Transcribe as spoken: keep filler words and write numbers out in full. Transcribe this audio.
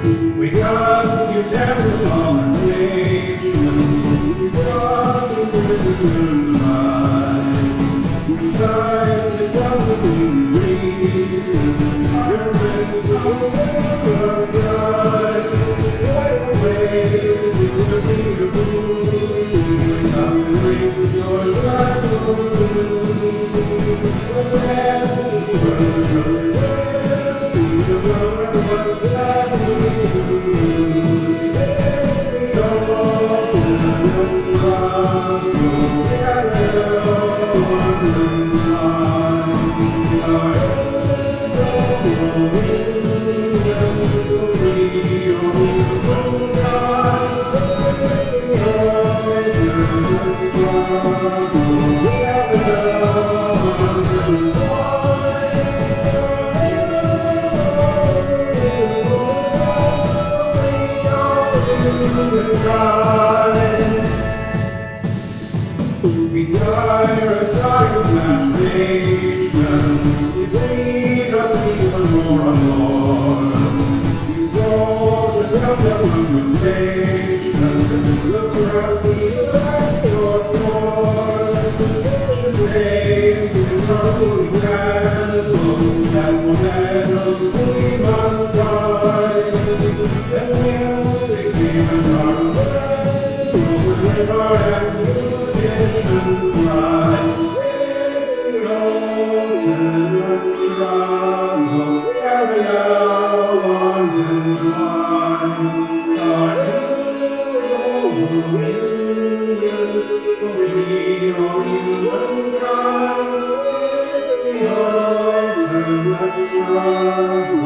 We got you down on the nation. We saw the prisoners rise. We signed the government's dreams. Our reds over our skies. Wipe away the finger blue. Without the ring, your shadows blue. The land is burning. The world was glad to we tire of tired imaginations. You lead us even more and more. You saw the government stations. Look around me like your sword. Should names is our holy candle. That one handles we must die. Then music even our breath. With our ammunition fly. It's the ultimate struggle. Carry our arms and twine. Our union will free all humankind. It's the ultimate struggle.